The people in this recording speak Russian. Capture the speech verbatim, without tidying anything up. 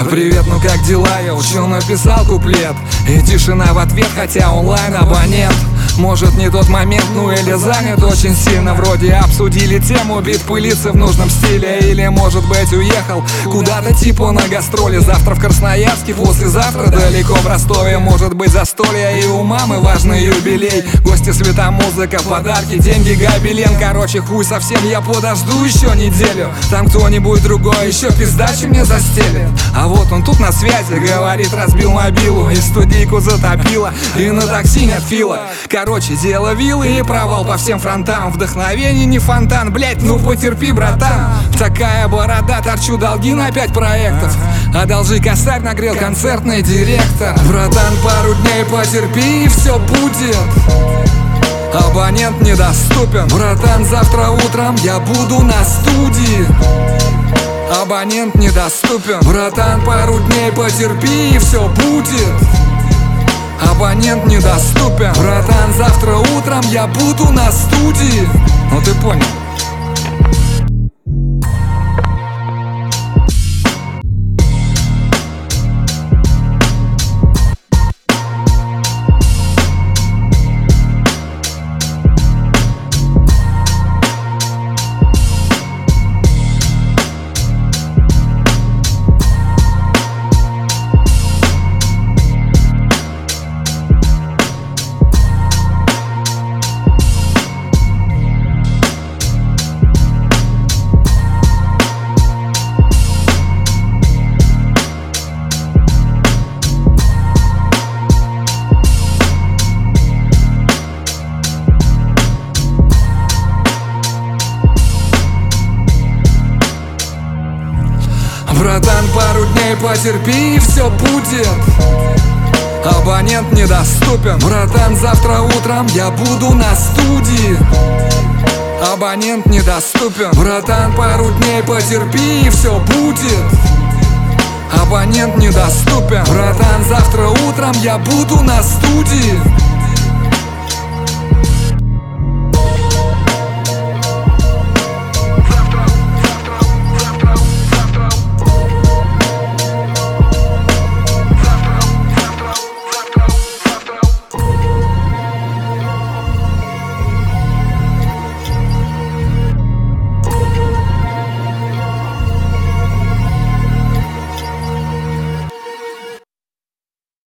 Привет, ну как дела? Я учил, написал куплет. И тишина в ответ, хотя онлайн абонент. Может не тот момент, ну или занят очень сильно. Вроде обсудили тему, бит пылится в нужном стиле. Или может быть уехал куда-то типа на гастроли. Завтра в Красноярске, послезавтра далеко в Ростове. Может быть застолье и у мамы важный юбилей. Гости, света, музыка, подарки, деньги, гобелен. Короче, хуй совсем, я подожду еще неделю. Там кто-нибудь другой еще пиздачи мне застелит. А вот он тут на связи, говорит, разбил мобилу. И студийку затопило, и на такси нет фила. Короче, дело виллы и провал по всем фронтам. Вдохновение не фонтан, блять, ну потерпи, братан. Такая борода, торчу долги на пять проектов. Одолжи косарь, нагрел концертный директор. Братан, пару дней потерпи и все будет. Абонент недоступен. Братан, завтра утром я буду на студии. Абонент недоступен. Братан, пару дней потерпи и все будет. Абонент недоступен. Братан, завтра утром я буду на студии. Ну ты понял. Братан, пару дней потерпи и все будет. Абонент недоступен. Братан, завтра утром я буду на студии. Абонент недоступен. Братан, пару дней потерпи и все будет. Абонент недоступен. Братан, завтра утром я буду на студии.